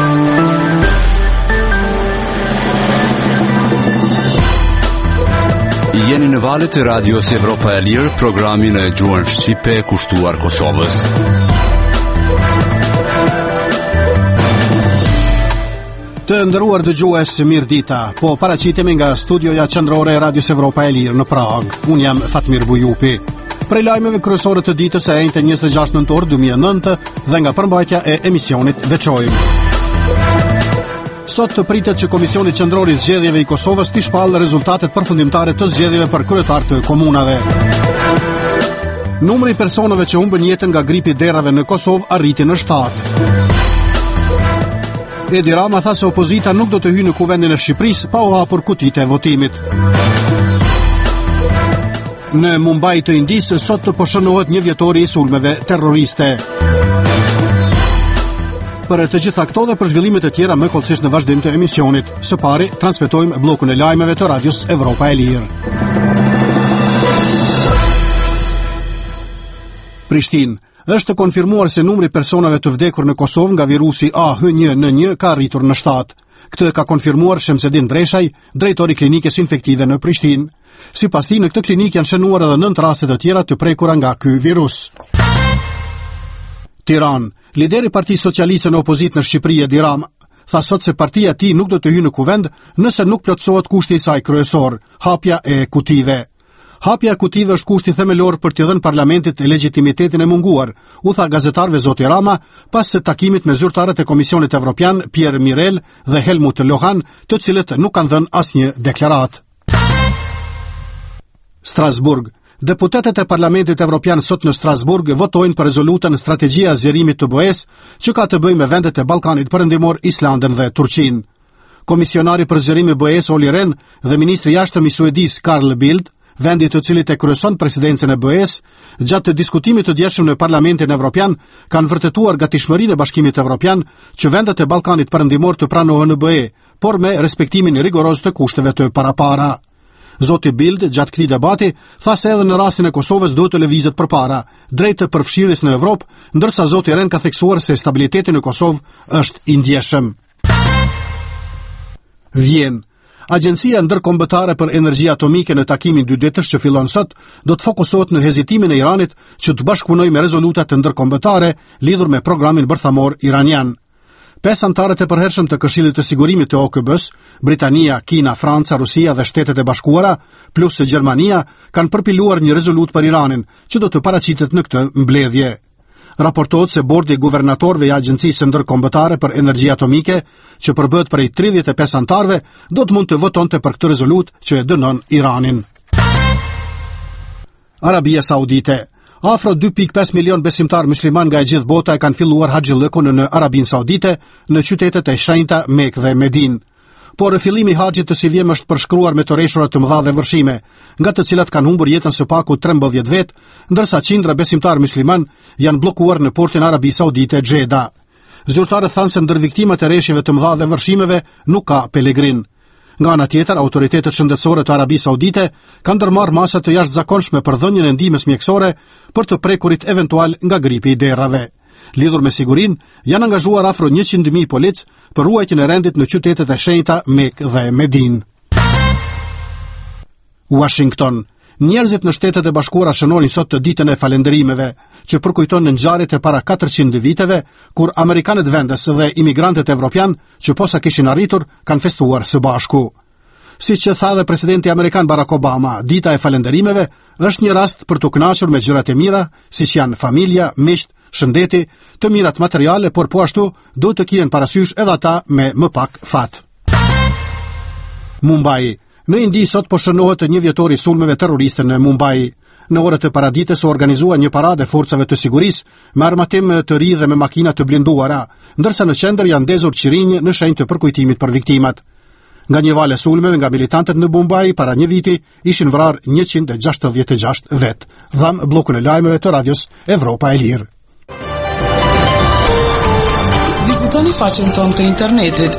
Jeni në valët e radios Evropa e Lirë, programin e gjuhën shqipe kushtuar Kosovës. Të nderuar dëgjues, mirë dita. Po paraqitemi nga studioja qendrore e radios Evropa e Lirë në Prag. Unë jam Fatmir Bujupi. Prej lajmeve kryesore të ditës së enjte 26 nëntor 2009 dhe nga përmbajtja e emisionit veçojmë. Sot të pritet që Komisioni Qendror i Zgjedhjeve i Kosovës t'i shpallë rezultatet përfundimtare të zgjedhjeve për kryetar të komunave. Numri i personave që humbën jetën nga gripi i derrave në Kosovë arriti në 7. Edi Rama tha se opozita nuk do të hyjë në kuvendin e Shqipërisë pa u hapur kutitë e votimit. Në Mumbai të Indisë sot të poshënohet një vjetori i sulmeve terroriste. Për të gjitha këto dhe për zhvillimet e tjera më kollësisht në vazhdim të emisionit. Së pari, transmetojmë bllokun e lajmeve të radios Evropa e Lirë. Prishtinë. Është konfirmuar se numri personave të vdekur në Kosovë nga virusi AH1N1 ka arritur në 7. Këtë ka konfirmuar Shemsedin Dreshaj, drejtori i klinikës infektive në Prishtinë. Sipas tij, në këtë klinikë janë shënuar edhe 9 raste të tjera të prekura nga ky virus. Tiranë. Lideri Partisë Socialiste në opozitë në Shqipëri Edi Rama tha sot se partia e tij nuk do të hyjë në kuvend nëse nuk plotësohet kushti i saj kryesor, hapja e kutive. Hapja e kutive është kushti themelor për t'i dhënë parlamentit legjitimitetin e munguar, u tha gazetarëve zoti Rama pas së takimit me zyrtarët e Komisionit Evropian Pierre Mirel dhe Helmut Lohan, të cilët nuk kanë dhënë asnjë deklaratë. Strasburg. Deputetët e Parlamentit Evropian sot në Strasburg votojnë për rezolutën Strategjia e zgjerimit të BE-s, që ka të bëjë me vendet e Ballkanit Perëndimor, Islandën dhe Turqinë. Komisionari për zgjerimin e BE-s Olli Rehn dhe ministri i jashtëm i Suedis Carl Bildt, vendi të cilit e kryeson presidencën e BE-s, gjatë diskutimit të djeshëm në Parlamentin Evropian, kanë vërtetuar gatishmërinë e Bashkimit Evropian që vendet e Ballkanit Perëndimor të pranohen në BE, por me respektimin rigoroz të kushteve të parapara. Zoti Bild, gjatë këtij debati, tha se edhe në rastin e Kosovës duhet të lëvizet përpara, drejt të përfshirjes në Evropë, ndërsa zoti Rehn ka theksuar se stabiliteti në Kosovë është i ndjeshëm. Vjen. Agjencia Ndërkombëtare për Energji Atomike në takimin 2 ditësh që fillon sot, do të fokusohet në hezitimin e Iranit që të bashkëpunojë me rezolutat ndërkombëtare lidhur me programin bërthamor iranian. 5 antarët e përhershëm të Këshillit të Sigurimit të OKB-s, Britania, Kina, Franca, Rusia dhe Shtetet e Bashkuara, plus Gjermania, kanë përpiluar një rezolut për Iranin, që do të paraqitet në këtë mbledhje. Raportohet se bordi i guvernatorëve i Agjencisë Ndërkombëtare për Energji Atomike, që përbëhet prej 35 antarëve, do të mund të votonte për këtë rezolut që e dënon Iranin. Arabia Saudite. Afro 2.5 milion besimtar musliman nga e gjithë bota e kanë filluar haxhillëkun në Arabinë Saudite, në qytetet e shenjta Mekë dhe Medinë. Por fillimi i haxhit të si vjem është përshkruar me torreshura të mëdha dhe vërshime, nga të cilat kanë humbur jetën së paku 13 vet, ndërsa qindra besimtar musliman janë bllokuar në portin Arabi Saudite Xheda. Zyrtarët thanë se ndër viktimat e rreshjeve të mëdha dhe vërshimeve nuk ka pelegrin. Nga ana tjetër, autoritetet shëndetësore të Arabisë Saudite kanë ndërmarrë masa të jashtëzakonshme për dhënien e ndihmës mjekësore për të prekurit eventual nga gripi i derrave. Lidhur me sigurinë, janë angazhuar afro 100.000 polic për ruajtjen e rendit në qytetet e shenjta Mekë dhe Medinë. Washington. Njerëzit në Shtetet e Bashkuara shënonin sot të ditën e falënderimeve, që përkujton në ngjarjet e para 400 viteve, kur amerikanët vendes dhe imigrantët evropian, që posa kishin arritur, kanë festuar së bashku. Siç që tha dhe presidenti amerikan Barack Obama, dita e falënderimeve është një rast për të kënaqur me gjërat e mira, siç janë familja, miqt, shëndeti, të mirat materiale, por po ashtu duhet të kihen parasysh edhe ata me më pak fat. Mumbai. Në Indi sot po shënohet një vjetor i sulmeve terroriste në Mumbai. Në orët e paradites u organizua një paradë forcave të sigurisë me armatim të ri dhe me makina të blinduara, ndërsa në qendër janë ndezur qirinj në shenjë të përkujtimit për viktimat. Nga një valë sulmeve nga militantët në Mumbai para një viti ishin vrarë 166 vet. Dham bllokun e lajmeve të radios Evropa e Lirë. Vizitoni faqen tonë të internetit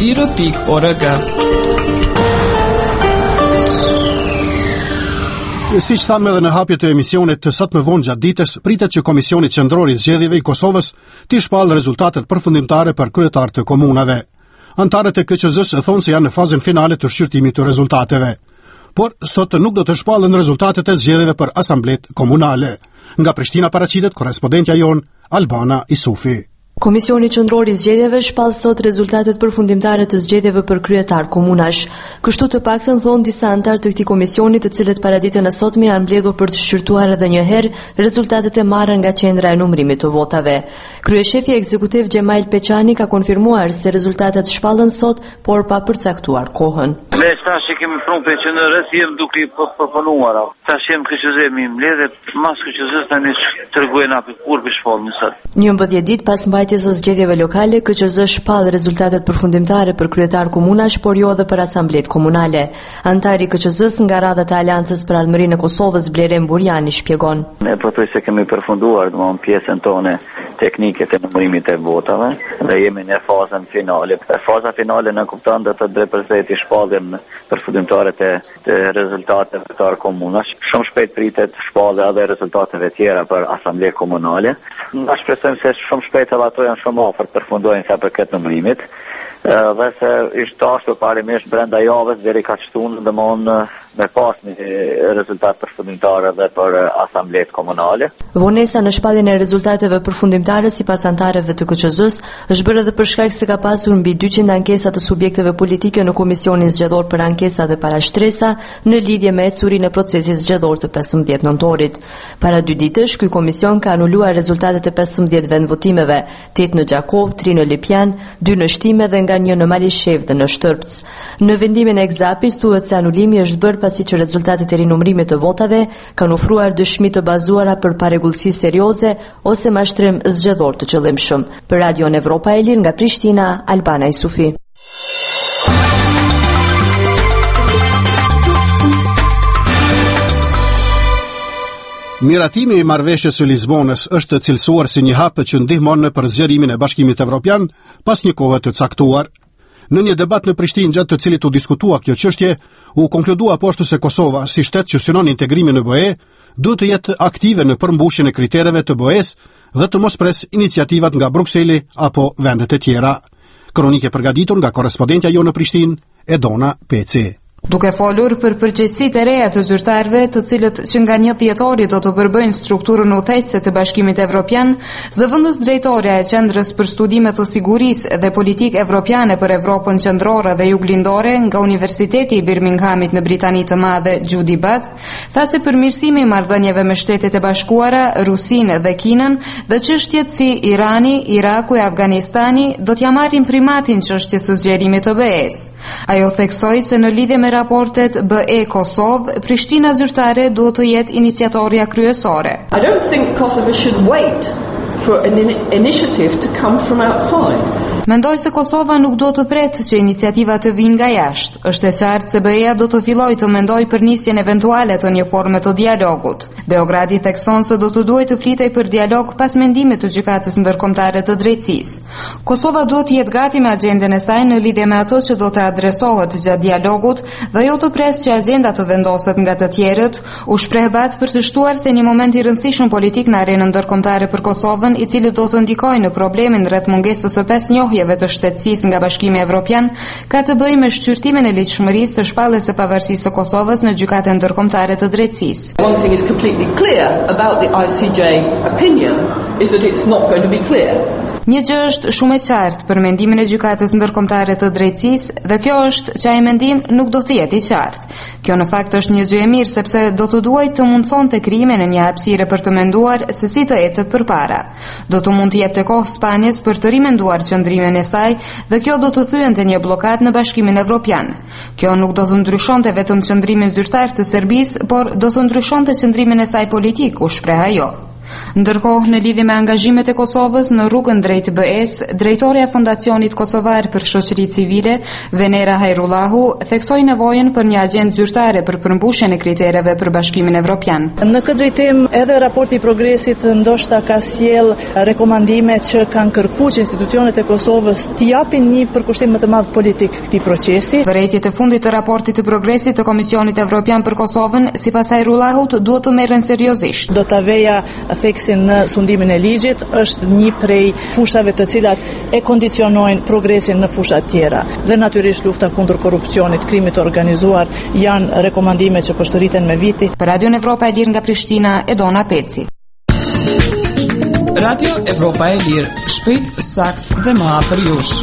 evropaelire.org. Siç thamë edhe në hapjet e emisionit të sot më vonë gjatë ditës, pritet që Komisioni Qendror i Zgjedhjeve i Kosovës t'i shpallë rezultatet përfundimtare për kryetarët e komunave. Antarët e KQZ-s thonë se janë në fazën finale të shqyrtimit të rezultateve. Por sot nuk do të shpallën rezultatet e zgjedhjeve për asamblet komunale. Nga Prishtina paraqitet korrespondentja jon Albana Isufi. Komisioni Qendror i Zgjedhjeve shpall sot rezultatet përfundimtare të zgjedhjeve për kryetar komunash. Kështu të paktën thonë disa anëtar të këtij komisioni, të cilët paraditën e sotme janë mbledhur për të shqyrtuar edhe një herë rezultatet e marrë nga qendra e numërimit të votave. Kryeshefi ekzekutiv Xhemail Peçani ka konfirmuar se rezultatet shpallën sot, por pa përcaktuar kohën. Me tash që kemi prunë për qendrës jem duke përpunuar. Tash jem KQZ-mi mbledhë, mas KQZ-s tani tregojnë apo kur për shpallën sot. 11 ditë pas mbajtjes së zgjedhjeve lokale, KQZ shpall rezultatet përfundimtare për kryetar komunash, por jo edhe për asamblet komunale. Antari i KQZ-s nga radhat e Aleancës për Ardhmërinë e Kosovës, Blerem Burjani, shpjegon. Ne pothuajse kemi përfunduar pjesën tonë teknike të numërimit të votave dhe jemi në fazën finale. Faza finale në kupton do të drejtësisht shpalljen përfundimtare të rezultateve të komunash. Shumë shpejt pritet shpallja edhe rezultateve tjera për asamblet komunale. Ne shpresojmë se shumë shpejt edhe ato janë shumë afër të përfundojnë sa për këtë numërimit. Dhe se ishtë dashur parimisht brenda javës deri ka shtunë me pas një rezultat përfundimtare dhe për asamblet komunale. Vonesa në shpalljen e rezultateve përfundimtare sipas antarëve të KQZ-s është bërë edhe për shkak se ka pasur mbi 200 ankesa të subjekteve politike në Komisionin Zgjedhor për Ankesa dhe Parashtresa në lidhje me ecurinë e procesit zgjedhor të 15 nëntorit. Para 2 ditësh, ky komision ka anuluar rezultatet e 15 vendvotimeve, 8 në Gjakov, 3 në Lipjan, 2 në Shtime dhe nga 1 në Malishev dhe në Shtërpc. Në vendimin e Gzapit thuhet se anulimi është bërë pasi që rezultatet e rinumërimit të votave kanë ofruar dëshmi të bazuara për parregullsi serioze ose mashtrim zgjedhor të qëllimshëm. Për Radion Evropa e Lirë nga Prishtina, Albana Isufi. Miratimi i marrëveshjes së Lisbonës është cilësuar si një hap që ndihmon në përzgjerimin e Bashkimit Evropian pas një kohe të caktuar. Në një debat në Prishtinë gjatë të cilit u diskutua kjo çështje, u konkludua poshtu se Kosova, si shtet që synon integrimin në BE, duhet të jetë aktive në përmbushjen e kritereve të BE-s dhe të mos pres iniciativat nga Brukseli apo vendet e tjera. Kronike përgatitur nga korrespondentja jonë në Prishtinë, Edona Peci. Duke folur për përgjegjësitë e reja të zyrtarëve, të cilët që nga 1 dhjetori do të përbëjnë strukturën udhëheqëse të Bashkimit Evropian, zëvendës drejtoreja e Qendrës për Studime të Sigurisë dhe Politikë Evropiane për Evropën Qendrore dhe Juglindore nga Universiteti i Birminghamit në Britani të Madhe, Judy Butt, tha se përmirësimi i marrëdhënieve me Shtetet e Bashkuara, Rusinë dhe Kinën dhe çështjet si Irani, Iraku e Afganistani do t'ja marrin primatin çështjes së zgjerimit të BE-s. Ajo theksoi se në lidhje me raportet BE Kosovë, Prishtina zyrtare duhet të jetë iniciatorja kryesore. I don't think Kosovo should wait for an initiative to come from outside. Mendoj se Kosova nuk do të pretë që iniciativa të vinë nga jashtë. Është e qartë se BE-ja do të fillojë të mendojë për nisjen eventuale të një forme të dialogut. Beogradi thekson se do të duhet të flitej për dialog pas mendimit të Gjykatës Ndërkombëtare të Drejtësisë. Kosova duhet të jetë gati me agjendën e saj në lidhje me ato që do të adresohet gjatë dialogut dhe jo të presë që agjenda të vendoset nga të tjerët. U shpreh Bat për të shtuar se një moment i rëndësishëm politik në arenën ndërkombëtare për Kosovën, i cili do të ndikojë në problemin rreth mungesës së 5 njohjeve të shtetësisë nga Bashkimi Evropian, ka të bëjë me shqyrtimin e ligjshmërisë së shpalljes së pavarësisë së Kosovës në Gjykatën Ndërkombëtare të Drejtësisë. One thing is completely clear about the ICJ opinion is that it's not going to be clear. Një gjë është shumë e qartë për mendimin e Gjykatës Ndërkombëtare të Drejtësisë dhe kjo është që ai mendim nuk do të jetë i qartë. Kjo në fakt është një gjë e mirë sepse do të duhet të mundsonte krijimin e një hapësire për të menduar se si të ecet përpara. Do të mund të jepte kohë Spanjës për të rimenduar qëndrimin e saj dhe kjo do të thyente një blokadë në Bashkimin Evropian. Kjo nuk do të ndryshonte vetëm qëndrimin zyrtar të Serbisë, por do të ndryshonte qëndrimin e saj politik, u shpreh ajo. Ndërkohë, në lidhje me angazhimet e Kosovës në rrugën drejt BE-s, drejtoreja e Fondacionit Kosovar për Shoqëri Civile, Venera Hajrullahu, theksoi nevojën për një agjendë zyrtare për përmbushjen e kritereve për Bashkimin Evropian. Në këtë drejtim, edhe raporti i progresit ndoshta ka sjell rekomandime që kanë kërkuar që institucionet e Kosovës t'i japin një përkushtim më të madh politik këtij procesi. Vërejtjet e fundit të raportit të progresit të Komisionit Evropian për Kosovën, sipas Hajrullahut, duhet të merren seriozisht. Do ta veja theksin në sundimin e ligjit, është një prej fushave të cilat e kondicionojnë progresin në fusha tjera. Dhe natyrisht lufta kundër korrupsionit, krimit të organizuar janë rekomandime që përsëriten me viti. Për Radio Evropa e Lirë nga Prishtina, Edona Peci. Radio Evropa e Lirë, shpejt, sakt dhe më afër jush.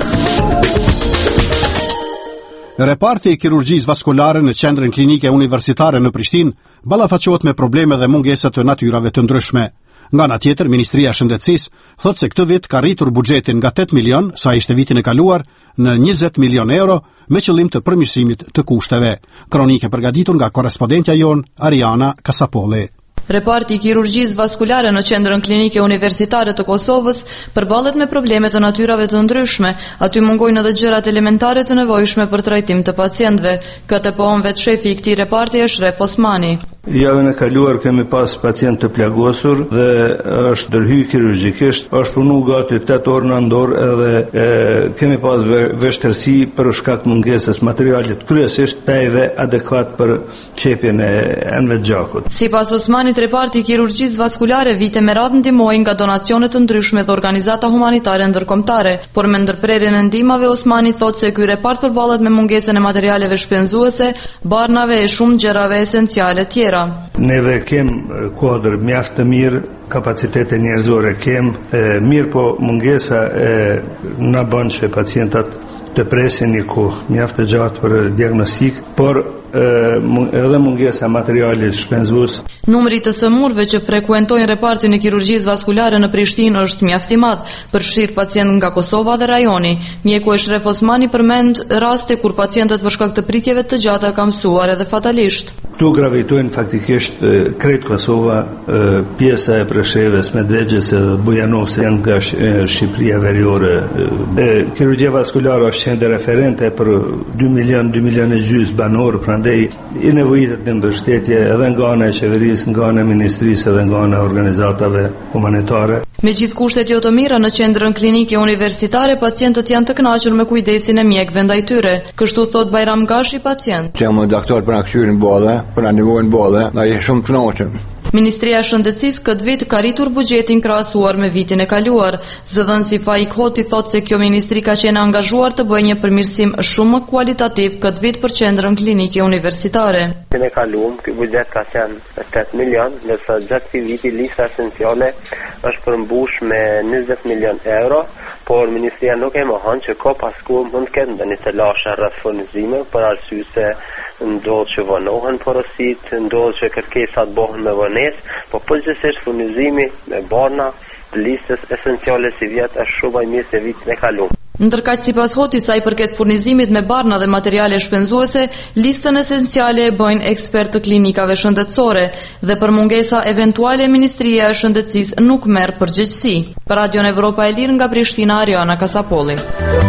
Reparti i kirurgjisë vaskulare në qendrën klinike universitare në Prishtinë ballafaqohet me probleme dhe mungesa të natyrave të ndryshme. Nga ana tjetër, Ministria e Shëndetësisë thotë se këtë vit ka rritur buxhetin nga 8 milion, sa ishte vitin e kaluar, në 20 milion euro me qëllim të përmirësimit të kushteve. Kronike përgatitur nga korrespondentja jon Ariana Kasapolli. Reparti i kirurgjisë vaskulare në qendrën klinike universitare të Kosovës përballet me probleme të natyrave të ndryshme, aty mungojnë edhe gjërat elementare të nevojshme për trajtim të pacientëve. Këtë pohon vetë shefi i këtij reparti është Shref Osmani. Javën e kaluar kemi pas pacient të plagosur dhe është ndërhyj kirurgjikisht, është punu gati 8 orë në ndor edhe kemi pas vështirësi për shkak mungesës materialit, kryesisht pejve adekuat për qepjen e enëve të gjakut. Sipas Osmanit, reparti i kirurgjisë vaskulare vite me radhë ndihmoi nga donacione të ndryshme dhe organizata humanitare ndërkombëtare, por me ndërprerjen e ndihmave Osmani thotë se ky repart përballet me mungesën e materialeve shpenzuese, barnave e shumë gjërave esenciale tjera. Neve kem kuadër mjaft të mirë, kapacitete njerëzore kem, mirë po mungesa na bën që pacientat të presin një kohë mjaft të gjatë për diagnostik, por edhe mungesa materialit shpenzues. Numri të sëmurëve që frekuentojnë repartin e kirurgjisë vaskulare në Prishtinë është mjaft i madh, përfshir pacient nga Kosova dhe rajoni. Mjeku e Shref Osmani përmend raste kur pacientët për shkak të pritjeve të gjata kanë mësuar edhe fatalisht. Ktu gravitojnë faktikisht krejt Kosova, pjesa e Preshevës, Medvegjës e Bujanovës janë nga Shqipëria veriore. Kirurgjia vaskulare është qendër referente për 2 milion e gjys banor, prandaj i nevojitet në mbështetje edhe nga ana e qeverisë, nga ana e ministrisë edhe nga ana e organizatave humanitare. Me gjithë kushtet jo të mira në qendrën klinike universitare, pacientët janë të kënaqur me kujdesin e mjekëve ndaj tyre. Kështu thot Bajram Gashi, pacient. Jam doktor për akthyrin bolle, për nevojën bolle, ai është shumë kënaqur. Ministria e Shëndetësisë këtë vit ka rritur buxhetin krahasuar me vitin e kaluar. Zëdhënësi Faik Hoti thotë se kjo ministri ka qenë angazhuar të bëjë një përmirësim shumë më kualitativ këtë vit për qendrën klinike universitare. Vitin e kaluar, ky buxhet ka qenë 8 milion, ndërsa gjatë këtij viti lista esenciale është përmbush me 20 milion euro, por ministria nuk e mohon që ka pasku mund të ketë ndonjë të lashe rreth furnizimeve për arsye se ndodh që vonohen porosit, ndodh që kërkesat bëhen me vonesë, por përgjithsisht furnizimi me barna të listës esenciale si vjet është shumë më mirë se vitin e kaluar. Ndërkaq sipas Hotit, sa i përket furnizimit me barna dhe materiale shpenzuese, listën esenciale e bëjnë ekspert të klinikave shëndetësore dhe për mungesa eventuale Ministria e Shëndetësisë nuk merr përgjegjësi. Për Radio Evropa e Lirë nga Prishtina, Ariana Kasapolli.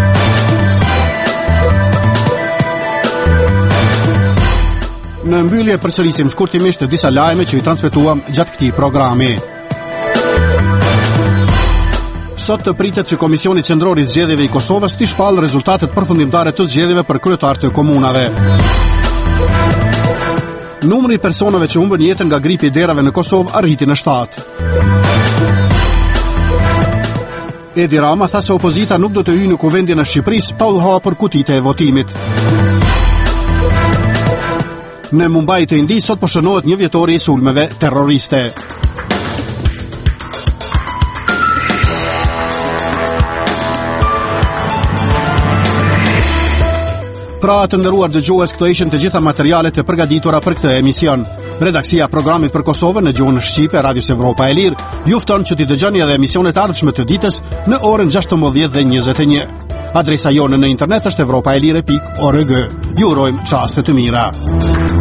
Në mbyllje përsërisim shkurtimisht disa lajme që i transmetuam gjatë këtij programi. Sot të pritet që Komisioni Qendror i Zgjedhjeve i Kosovës t'i shpallë rezultatet përfundimtare të zgjedhjeve për kryetarët e komunave. Numri i personave që humbën jetën nga gripi i derave në Kosovë arriti në 7. Edi Rama tha se opozita nuk do të hyjë në kuvendin e Shqipërisë pa u hapur kutitë e votimit. Në Mumbai të Indi sot po shënohet një vjetori i sulmeve terroriste. Pra të nderuar dëgjues, këto ishin të gjitha materialet e përgatitura për këtë emision. Redaksia e programit për Kosovën në gjuhën shqipe, Radios Evropa e Lirë, ju fton që t'i dëgjoni edhe emisionet ardhshme të ditës në orën 16 dhe 21. Adresa jonë në internet është evropaelire.org. Ju urojmë çaste të mira.